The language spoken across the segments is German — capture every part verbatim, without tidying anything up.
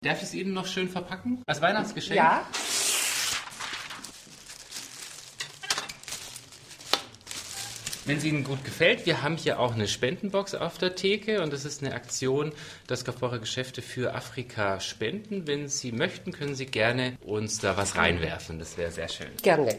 Darf ich es Ihnen noch schön verpacken? Als Weihnachtsgeschenk? Ja. Wenn es Ihnen gut gefällt, wir haben hier auch eine Spendenbox auf der Theke und das ist eine Aktion, dass Kaufbeurer Geschäfte für Afrika spenden. Wenn Sie möchten, können Sie gerne uns da was reinwerfen. Das wäre sehr schön. Gerne.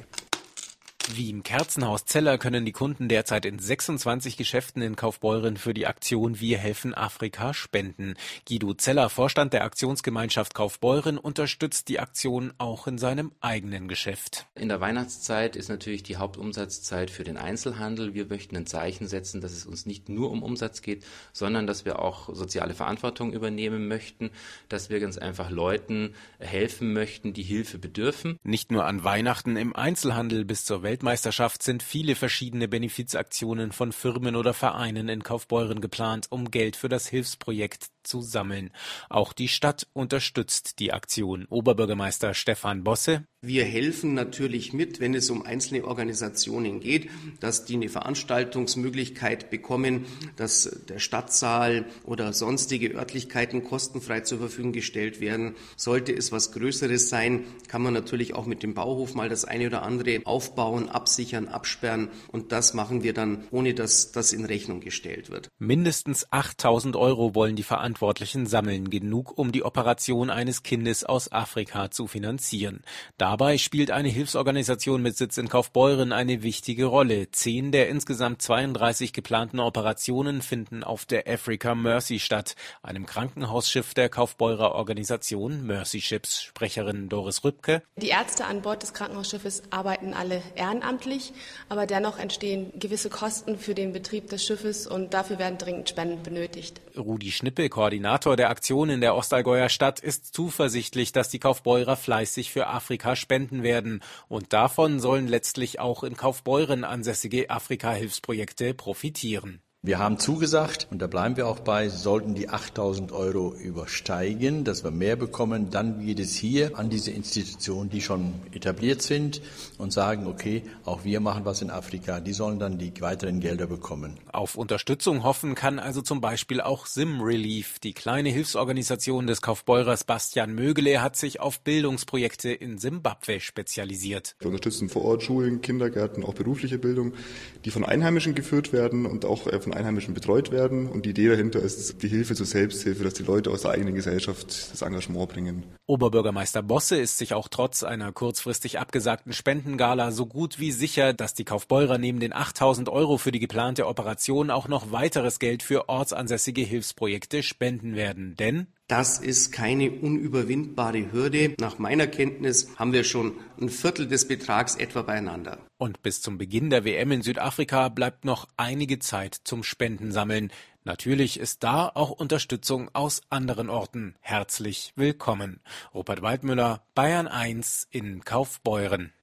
Wie im Kerzenhaus Zeller können die Kunden derzeit in sechsundzwanzig Geschäften in Kaufbeuren für die Aktion Wir helfen Afrika spenden. Guido Zeller, Vorstand der Aktionsgemeinschaft Kaufbeuren, unterstützt die Aktion auch in seinem eigenen Geschäft. In der Weihnachtszeit ist natürlich die Hauptumsatzzeit für den Einzelhandel. Wir möchten ein Zeichen setzen, dass es uns nicht nur um Umsatz geht, sondern dass wir auch soziale Verantwortung übernehmen möchten, dass wir ganz einfach Leuten helfen möchten, die Hilfe bedürfen. Nicht nur an Weihnachten, im Einzelhandel bis zur Welt Weltmeisterschaft sind viele verschiedene Benefizaktionen von Firmen oder Vereinen in Kaufbeuren geplant, um Geld für das Hilfsprojekt zu sammeln. Auch die Stadt unterstützt die Aktion. Oberbürgermeister Stefan Bosse: Wir helfen natürlich mit, wenn es um einzelne Organisationen geht, dass die eine Veranstaltungsmöglichkeit bekommen, dass der Stadtsaal oder sonstige Örtlichkeiten kostenfrei zur Verfügung gestellt werden. Sollte es was Größeres sein, kann man natürlich auch mit dem Bauhof mal das eine oder andere aufbauen, absichern, absperren. Und das machen wir dann, ohne dass das in Rechnung gestellt wird. Mindestens achttausend Euro wollen die Verantwortlichen sammeln, genug, um die Operation eines Kindes aus Afrika zu finanzieren. Dabei spielt eine Hilfsorganisation mit Sitz in Kaufbeuren eine wichtige Rolle. Zehn der insgesamt zweiunddreißig geplanten Operationen finden auf der Africa Mercy statt, einem Krankenhausschiff der Kaufbeurer Organisation Mercy Ships. Sprecherin Doris Rübke: Die Ärzte an Bord des Krankenhausschiffes arbeiten alle ehrenamtlich, aber dennoch entstehen gewisse Kosten für den Betrieb des Schiffes und dafür werden dringend Spenden benötigt. Rudi Schnippel, Koordinator der Aktion in der Ostallgäuer Stadt, ist zuversichtlich, dass die Kaufbeurer fleißig für Afrika spenden werden. Und davon sollen letztlich auch in Kaufbeuren ansässige Afrika-Hilfsprojekte profitieren. Wir haben zugesagt, und da bleiben wir auch bei, sollten die achttausend Euro übersteigen, dass wir mehr bekommen, dann geht es hier an diese Institutionen, die schon etabliert sind und sagen, okay, auch wir machen was in Afrika, die sollen dann die weiteren Gelder bekommen. Auf Unterstützung hoffen kann also zum Beispiel auch Sim Relief. Die kleine Hilfsorganisation des Kaufbeurers Bastian Mögele hat sich auf Bildungsprojekte in Simbabwe spezialisiert. Wir unterstützen vor Ort Schulen, Kindergärten, auch berufliche Bildung, die von Einheimischen geführt werden und auch von Einheimischen betreut werden. Und die Idee dahinter ist die Hilfe zur Selbsthilfe, dass die Leute aus der eigenen Gesellschaft das Engagement bringen. Oberbürgermeister Bosse ist sich auch trotz einer kurzfristig abgesagten Spendengala so gut wie sicher, dass die Kaufbeurer neben den achttausend Euro für die geplante Operation auch noch weiteres Geld für ortsansässige Hilfsprojekte spenden werden. Denn das ist keine unüberwindbare Hürde. Nach meiner Kenntnis haben wir schon ein Viertel des Betrags etwa beieinander. Und bis zum Beginn der W M in Südafrika bleibt noch einige Zeit zum Spendensammeln. Natürlich ist da auch Unterstützung aus anderen Orten herzlich willkommen. Rupert Waldmüller, Bayern eins in Kaufbeuren.